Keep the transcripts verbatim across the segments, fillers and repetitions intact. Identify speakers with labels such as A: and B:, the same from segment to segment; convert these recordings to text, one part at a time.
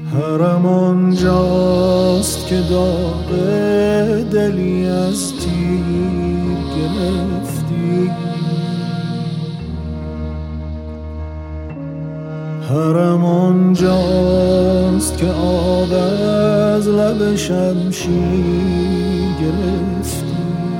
A: حرم آنجاست که داغ دلی از تیر گرفتی. حرم آنجاست که آب از لب شمشیر گرفتی.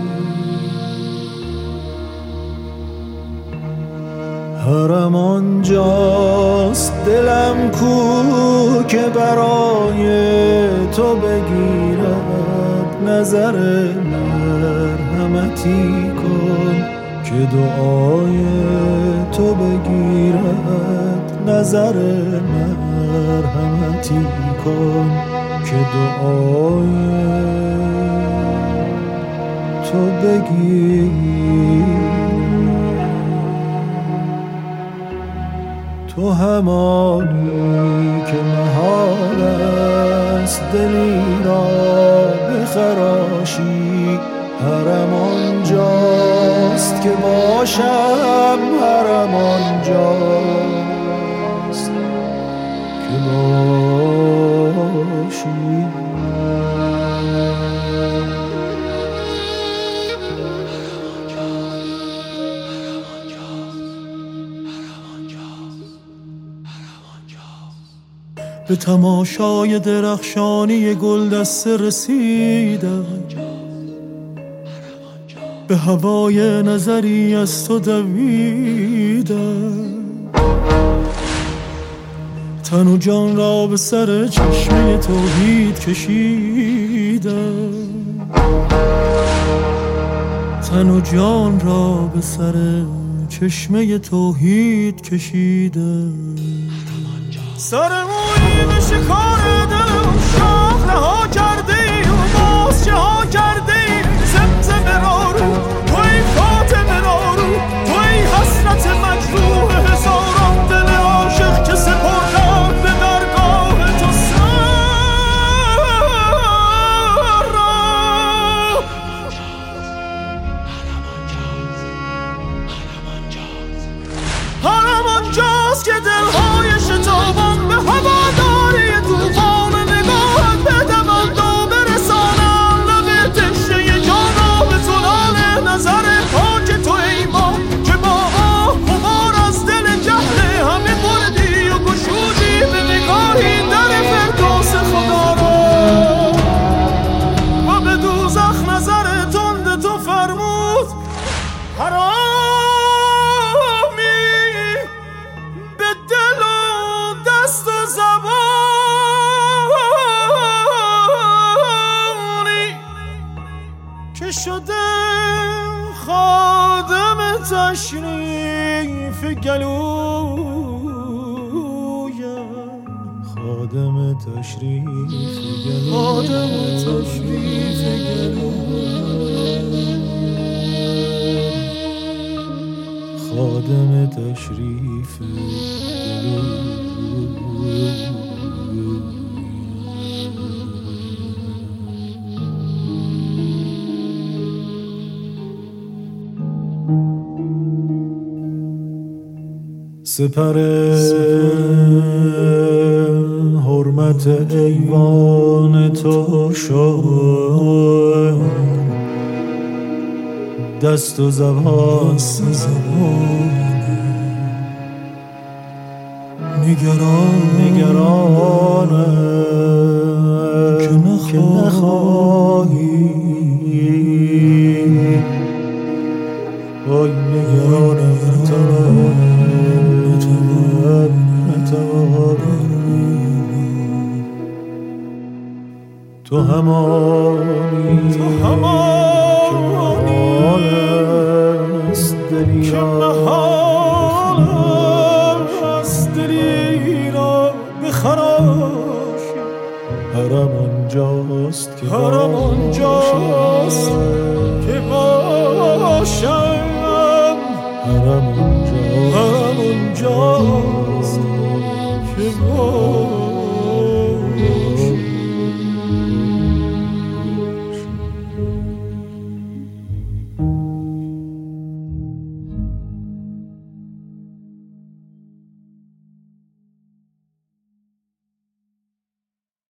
A: حرم آنجاست دلم کو که برای تو بگیرد نظر مرحمتی کن، که دعای تو بگیرد نظر مرحمتی کن، که دعای تو بگیرد. تو همانی که محال است دلی را بخراشی. حرم آنجاست که باشم، حرم آنجاست که باشی. به تماشای درخشانی گلدسته رسیدم، به هوای نظری از تو دویدم. تن و جان را به سر چشمه توحید کشیدم، تن و جان را به سر چشمه توحید کشیدم. سر مویی به شکار دلم شاخله ها کرده ای و بازچه ها کرده ای. زمزمه را رو توی فاطمه را رو توی حسرت مجروح هزاران دل عاشق که سپردم به درگاه تو سر را. حرم آنجاست که دلهای شتابان به هواداری توفان نگاهت بدمند و برسانم لب تشنه جان را به زلال نظر پاک تو ای ما، که با آه غبار از دل جهل همه بردی و گشودی به نگاهی در فردوس خدا را. و به دوزخ نظر تند تو فرمود حرامی به دل و دست و زبانی که شده خادم تشریف گلویم. خادم تشریف گلویم، خادم تشریف گلویم، خادم تشریف گلویم. سپر حرمت ایوان تو شد، دست و زبان نگران نگرانم که نخواهی. وای نگرانم تو همانی تو همانی که محال است دلی را بخراشی. حرم آنجاست که حرم آنجاست که باشم، حرم آنجاست که باشم.